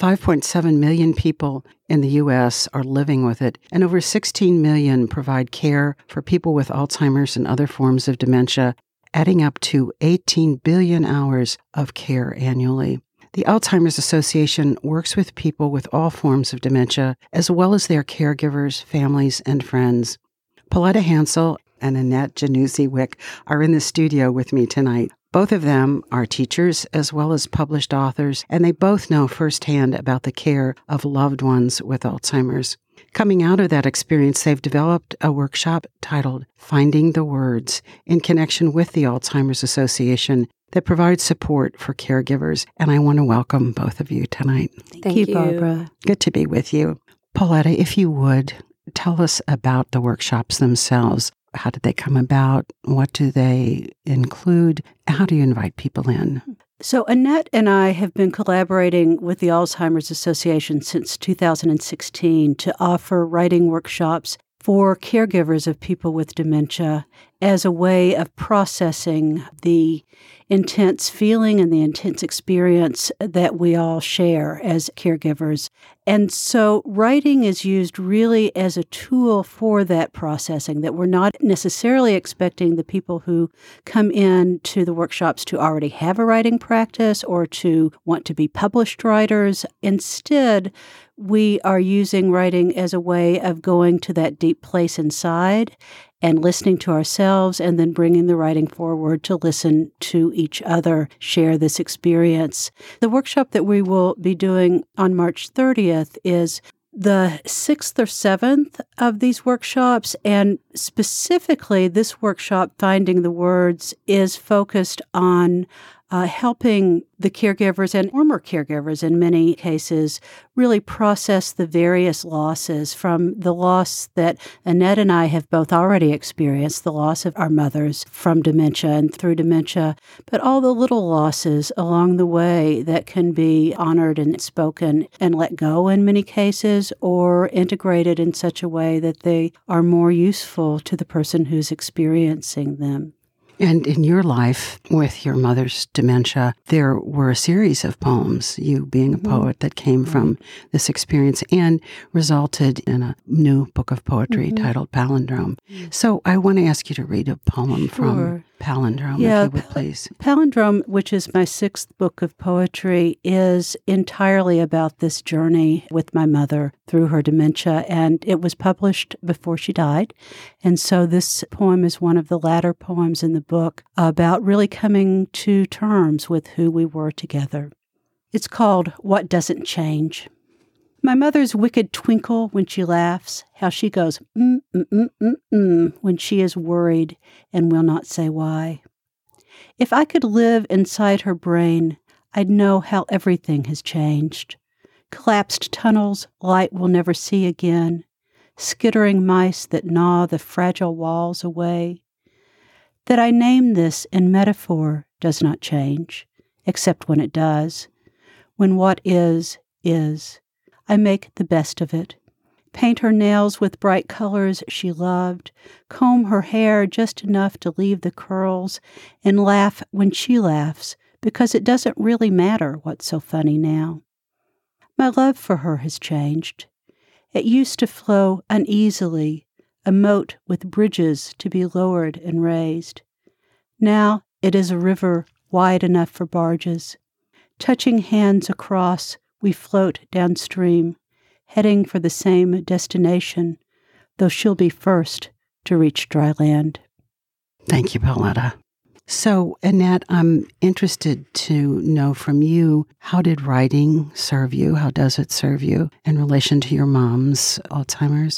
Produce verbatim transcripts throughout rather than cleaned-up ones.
five point seven million people in the U S are living with it, and over sixteen million provide care for people with Alzheimer's and other forms of dementia, adding up to eighteen billion hours of care annually. The Alzheimer's Association works with people with all forms of dementia, as well as their caregivers, families, and friends. Pauletta Hansel and Annette Januzzi-Wick are in the studio with me tonight. Both of them are teachers as well as published authors, and they both know firsthand about the care of loved ones with Alzheimer's. Coming out of that experience, they've developed a workshop titled Finding the Words in connection with the Alzheimer's Association that provides support for caregivers. And I want to welcome both of you tonight. Thank, Thank you, you, Barbara. Good to be with you. Pauletta, if you would, tell us about the workshops themselves. How did they come about? What do they include? How do you invite people in? So Annette and I have been collaborating with the Alzheimer's Association since two thousand sixteen to offer writing workshops for caregivers of people with dementia as a way of processing the intense feeling and the intense experience that we all share as caregivers. And so writing is used really as a tool for that processing, that we're not necessarily expecting the people who come in to the workshops to already have a writing practice or to want to be published writers. Instead, we are using writing as a way of going to that deep place inside and listening to ourselves and then bringing the writing forward to listen to each other share this experience. The workshop that we will be doing on March thirtieth is the sixth or seventh of these workshops, and specifically this workshop, Finding the Words, is focused on uh, helping the caregivers and former caregivers in many cases really process the various losses, from the loss that Annette and I have both already experienced, the loss of our mothers from dementia and through dementia, but all the little losses along the way that can be honored and spoken and let go in many cases, or integrated in such a way that they are more useful to the person who's experiencing them. And in your life with your mother's dementia, there were a series of poems, you being a poet, that came from this experience and resulted in a new book of poetry mm-hmm. titled Palindrome. So I want to ask you to read a poem Sure. from Palindrome, yeah, if you would, please. Palindrome, which is my sixth book of poetry, is entirely about this journey with my mother through her dementia, and it was published before she died. And so this poem is one of the latter poems in the book about really coming to terms with who we were together. It's called What Doesn't Change. My mother's wicked twinkle when she laughs, how she goes mm, mm, mm, mm, mm when she is worried and will not say why. If I could live inside her brain, I'd know how everything has changed. Collapsed tunnels light will never see again, skittering mice that gnaw the fragile walls away. That I name this in metaphor does not change, except when it does. When what is, is. I make the best of it. Paint her nails with bright colors she loved, comb her hair just enough to leave the curls, and laugh when she laughs, because it doesn't really matter what's so funny now. My love for her has changed. It used to flow uneasily, a moat with bridges to be lowered and raised. Now it is a river wide enough for barges. Touching hands across, we float downstream, heading for the same destination, though she'll be first to reach dry land. Thank you, Pauletta. So, Annette, I'm interested to know from you, how did writing serve you? How does it serve you in relation to your mom's Alzheimer's?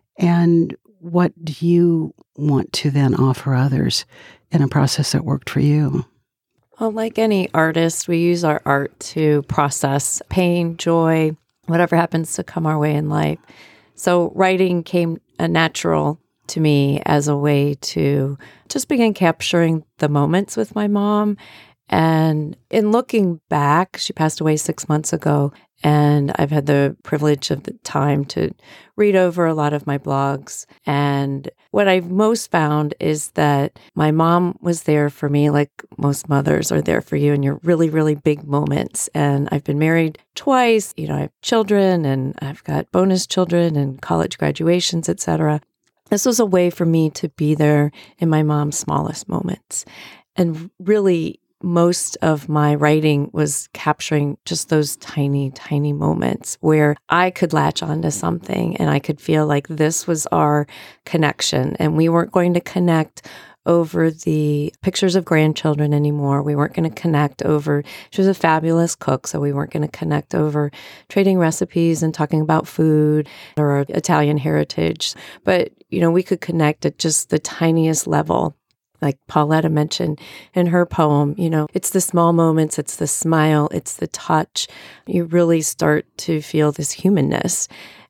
And what do you want to then offer others in a process that worked for you? Well, like any artist, we use our art to process pain, joy, whatever happens to come our way in life. So writing came a natural to me as a way to just begin capturing the moments with my mom And in looking back, she passed away six months ago, and I've had the privilege of the time to read over a lot of my blogs. And what I've most found is that my mom was there for me, like most mothers are there for you in your really, really big moments. And I've been married twice. You know, I have children, and I've got bonus children and college graduations, et cetera. This was a way for me to be there in my mom's smallest moments. And really, most of my writing was capturing just those tiny, tiny moments where I could latch onto something and I could feel like this was our connection. And we weren't going to connect over the pictures of grandchildren anymore. We weren't going to connect over, she was a fabulous cook, so we weren't going to connect over trading recipes and talking about food or our Italian heritage. But, you know, we could connect at just the tiniest level. Like Pauletta mentioned in her poem, you know, it's the small moments, it's the smile, it's the touch. You really start to feel this humanness.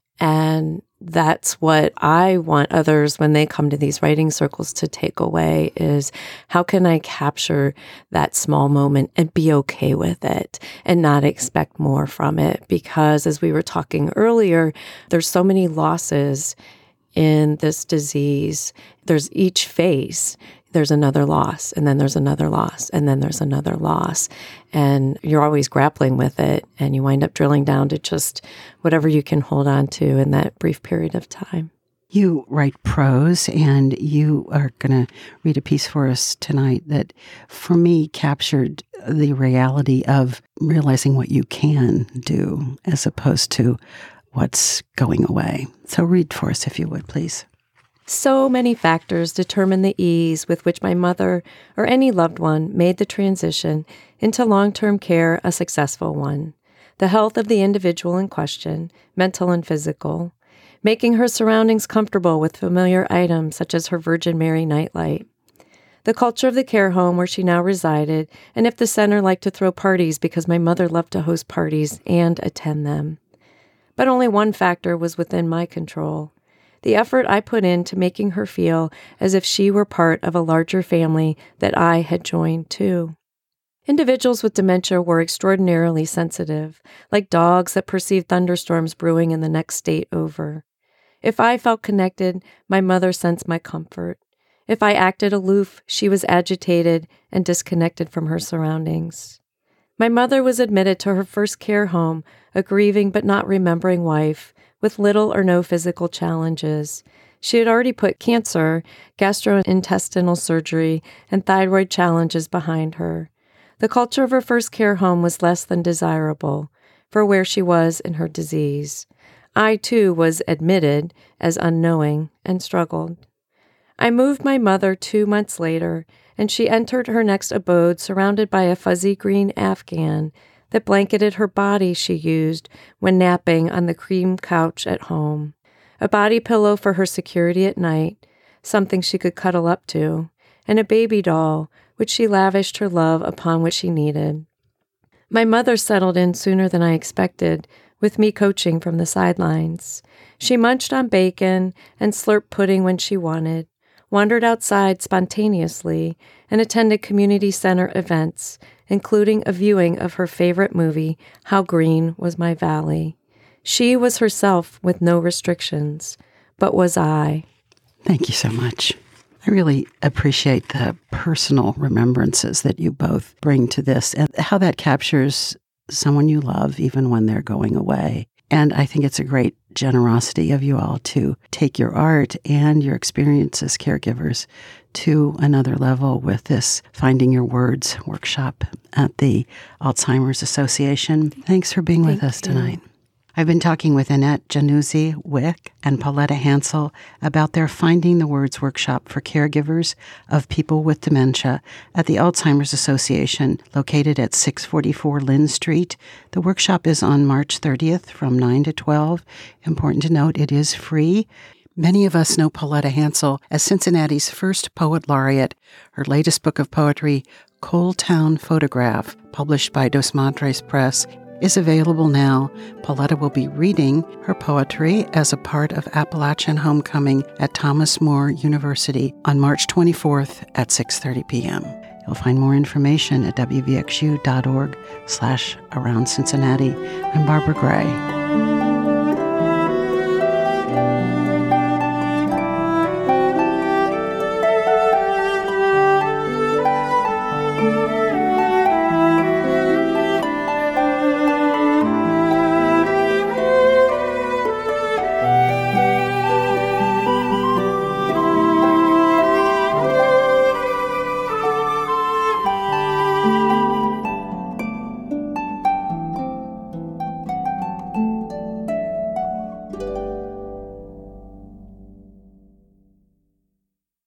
And that's what I want others, when they come to these writing circles, to take away is, how can I capture that small moment and be okay with it and not expect more from it? Because as we were talking earlier, there's so many losses in this disease. There's each phase. There's another loss, and then there's another loss, and then there's another loss. And you're always grappling with it, and you wind up drilling down to just whatever you can hold on to in that brief period of time. You write prose, and you are going to read a piece for us tonight that, for me, captured the reality of realizing what you can do as opposed to what's going away. So read for us, if you would, please. So many factors determine the ease with which my mother or any loved one made the transition into long-term care a successful one. The health of the individual in question, mental and physical, making her surroundings comfortable with familiar items such as her Virgin Mary nightlight. The culture of the care home where she now resided, and if the center liked to throw parties because my mother loved to host parties and attend them. But only one factor was within my control. The effort I put into making her feel as if she were part of a larger family that I had joined too. Individuals with dementia were extraordinarily sensitive, like dogs that perceive thunderstorms brewing in the next state over. If I felt connected, my mother sensed my comfort. If I acted aloof, she was agitated and disconnected from her surroundings. My mother was admitted to her first care home, a grieving but not remembering wife, with little or no physical challenges. She had already put cancer, gastrointestinal surgery, and thyroid challenges behind her. The culture of her first care home was less than desirable for where she was in her disease. I, too, was admitted as unknowing and struggled. I moved my mother two months later, and she entered her next abode surrounded by a fuzzy green Afghan that blanketed her body she used when napping on the cream couch at home, a body pillow for her security at night, something she could cuddle up to, and a baby doll, which she lavished her love upon what she needed. My mother settled in sooner than I expected, with me coaching from the sidelines. She munched on bacon and slurped pudding when she wanted, wandered outside spontaneously, and attended community center events, including a viewing of her favorite movie, How Green Was My Valley. She was herself with no restrictions, but was I. Thank you so much. I really appreciate the personal remembrances that you both bring to this and how that captures someone you love even when they're going away. And I think it's a great generosity of you all to take your art and your experience as caregivers to another level with this Finding Your Words workshop at the Alzheimer's Association. Thanks for being Thank with us you. tonight. I've been talking with Annette Januzzi-Wick and Pauletta Hansel about their Finding the Words workshop for caregivers of people with dementia at the Alzheimer's Association, located at six forty-four Lynn Street. The workshop is on March thirtieth from nine to twelve. Important to note, it is free. Many of us know Pauletta Hansel as Cincinnati's first poet laureate. Her latest book of poetry, Coal Town Photograph, published by Dos Madres Press, is available now. Pauletta will be reading her poetry as a part of Appalachian Homecoming at Thomas More University on March twenty-fourth at six thirty p.m. You'll find more information at w v x u dot org slash around Cincinnati. I'm Barbara Gray.